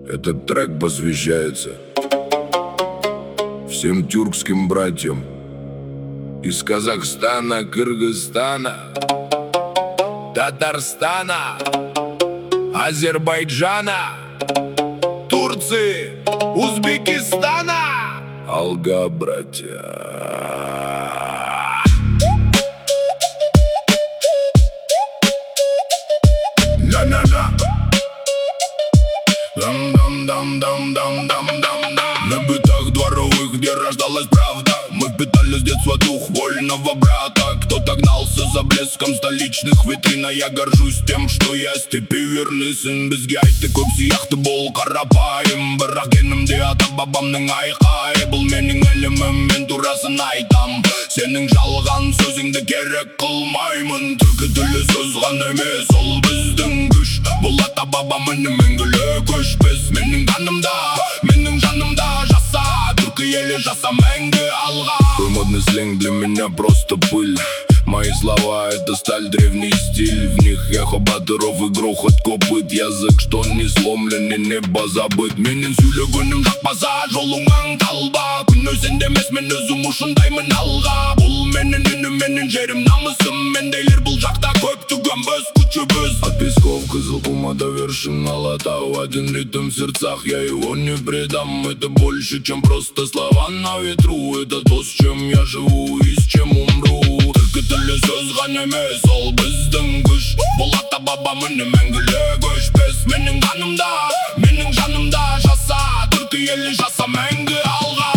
Этот трек посвящается всем тюркским братьям из Казахстана, Кыргызстана, Татарстана, Азербайджана, Турции, Узбекистана. Алга, братья. На бытах дворовых, где рождалась правда, мы впитали с детства дух вольного брата. Кто-то гнался за блеском столичных витрин, а я горжусь тем, что я степи верный сын. Бізге айтты көп сияқты бол қарапайым, бірақ енімде ата бабамның айқайы. Бұл менің ілімім, мен турасын айтам, сенің жалған сөзіңді керек қылмаймын. Түркі тілі сөз ғана емес, ол біздің күш. Бұл ата бабам үні мәңгілік өшпес. Менің қанымда, менің жанымда жаса, түркі елі жаса мәңгі алға. Твой модный сленг для меня просто пыль. Мои слова — это сталь, древний стиль. В них эхо батыров и грохот копыт. Язык, что не сломлен и небо забыт. Менен сөйлегенім жақпаса жолыңнан қалба. Күн өзен демес, мен өзім ұшындаймын алға. Бұл менің үнім, менің жерім, намысым. Мендейлер бұл жақта көп түгенбіз, күшібіз. От песков Кызылкума до вершин Алатау. Один ритм в сердцах, я его не предам. Это больше, чем просто слова на ветру. Это то, с чем я живу и с чем умру. Тілі сөз ғана емес, ол біздің күш. Бұл ата бабам үні мәңгілік өшпес. Менің қанымда, менің жанымда жаса, түркі елі жаса мәңгі алға.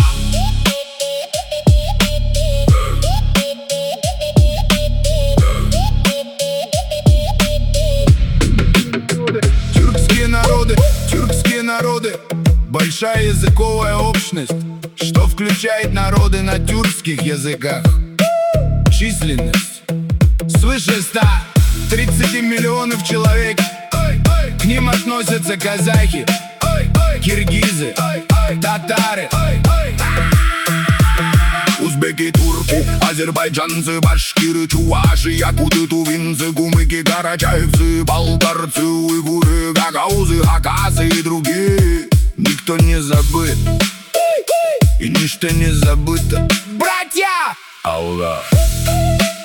Тюркские народы, большая языковая общность, что включает народы на тюркских языках. Численность свыше 130 миллионов человек. К ним относятся казахи, киргизы, татары, узбеки, турки, азербайджанцы, башкиры, чуваши, якуты, тувинцы, кумыки, карачаевцы, болгарцы, уйгуры, гагаузы, хакасы и другие. Никто не забыт, и ничто не забыто. Братья! Алла!